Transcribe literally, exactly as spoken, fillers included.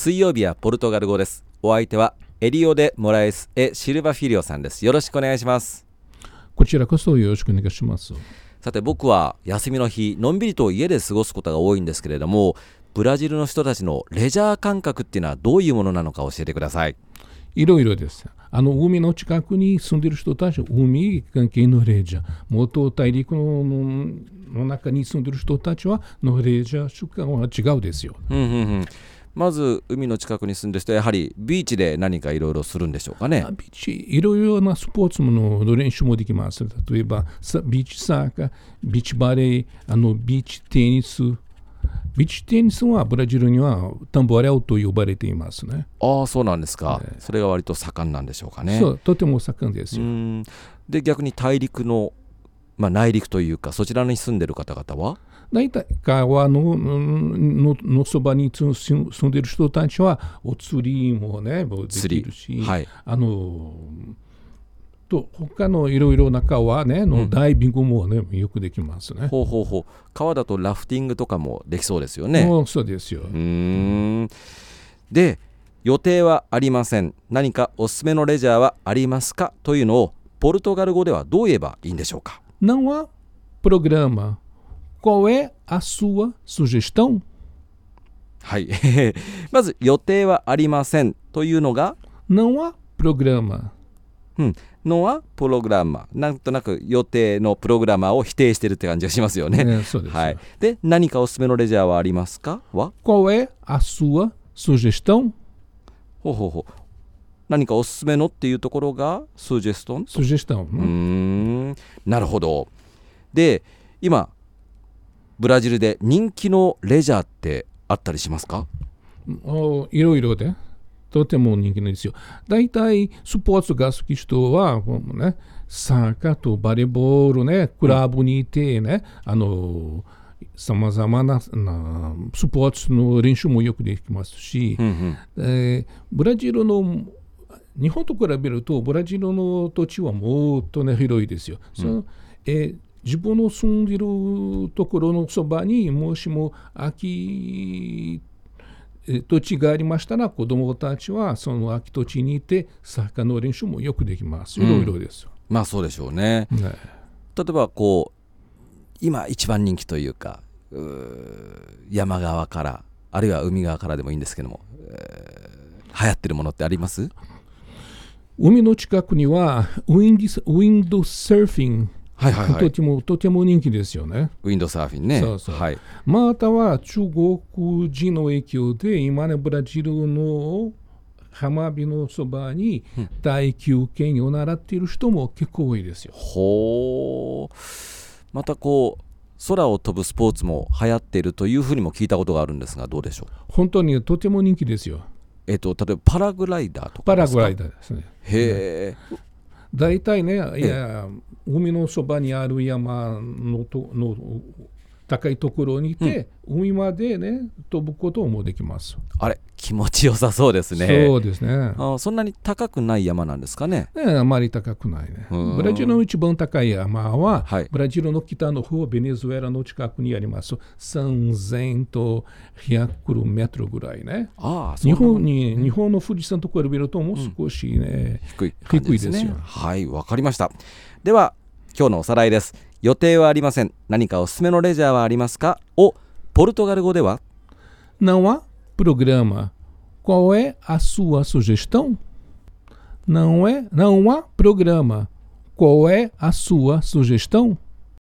水曜日はポルトガル語です。お相手はエリオデ・モラエス・エ・シルバフィリオさんです。よろしくお願いします。 こちらこそよろしくお願いします。 さて、僕は休みの日のんびりと家で過ごすことが多いんですけれども、ブラジルの人たちのレジャー感覚っていうのはどういうものなのか教えてください。 いろいろです。あの海の近くに住んでいる人たちは海関係のレジャー、元大陸 の, の中に住んでいる人たちはのレジャー習慣は違うですよ。 うんうんうん。まず海の近くに住んでる人はやはりビーチで何かいろいろするんでしょうかね。 ビーチいろいろなスポーツの練習もできます。例えばビーチサーカー、ビーチバレー、あのビーチテニス。ビーチテニスはブラジルにはタンボアレオと呼ばれていますね。 ああ、そうなんですか、 ね、 それが割と盛んなんでしょうかね。 そう、とても盛んですよ。 うーん。で、逆に大陸の、まあ、内陸というかそちらに住んでる方々は大体川 の, の, のそばに住んでいる人たちはお釣りもねできるし、 はい、 あのと他のいろいろな川ねのダイビングもね、うん、よくできますね。 ほうほうほう。川だとラフティングとかもできそうですよね。 もうそうですよ。 うーん。で、予定はありません、何かおすすめのレジャーはありますかというのをポルトガル語ではどう言えばいいんでしょうか。 Não há programa. Qual é a sua sugestão? はい。まず予定はありませんというのが Não há programa。 うん。のはプログラマー。なんとなく予定のプログラマーを否定してるって感じがしますよね。 ね、そうです。 はい。で、何かおすすめのレジャーはありますかは Qual é a sua sugestão? ほうほうほう。何かおすすめのっていうところがスジェストン。 スジェストン。 うーん。なるほど。で、今ブラジルで人気のレジャーってあったりしますか？ おいろいろでとても人気なんですよ。だいたいスポーツが好き人はね、サッカーとバレーボールね、クラブにいてね、うん、あのさまざまなスポーツの練習もよくできますし、うんうん、えー、ブラジルの日本と比べるとブラジルの土地はもっとね広いですよ。うん、そのえー自分の住んでいるところのそばにもしも空き土地がありましたら、子どもたちはその空き土地にいてサッカーの練習もよくできます。いろいろですよ。 うん、まあそうでしょうね。ね、例えばこう今一番人気というか、う山側からあるいは海側からでもいいんですけども、えー、流行ってるものってあります？ 海の近くにはウィンド、ウィンドサーフィン、 はいはいはい、 とてもとても人気ですよね。 ウィンドサーフィンね。 そうそう、 はい、 または中国人の影響で今ねブラジルの浜辺のそばに大休憩を習っている人も結構多いですよ。 うん、ほう。またこう空を飛ぶスポーツも流行っているというふうにも聞いたことがあるんですが、どうでしょう？ 本当にとても人気ですよ。 えっと例えばパラグライダーとかですか？ パラグライダーですね。 へえ。 大体ね、いや海のそばにある山 の, との高いところにいて、うん、海までね飛ぶこともできます。 あれ、気持ちよさそうですね。 そうですね。 あ、そんなに高くない山なんですかね？ ね、あまり高くないね。ブラジルの一番高い山は、はい、ブラジルの北の方、ベネズエラの近くにあります。さんぜんひゃくメートルぐらいね。 ああ、 日本に、日本の富士山と比べるともう少しね、 うん、低い感じですね。 低いですよ。 はい、わかりました。では今日のおさらいです。予定はありません、何かおすすめのレジャーはありますかをポルトガル語では Não há programa. Qual é a sua sugestão? Não é, não há programa. Qual é a sua sugestão?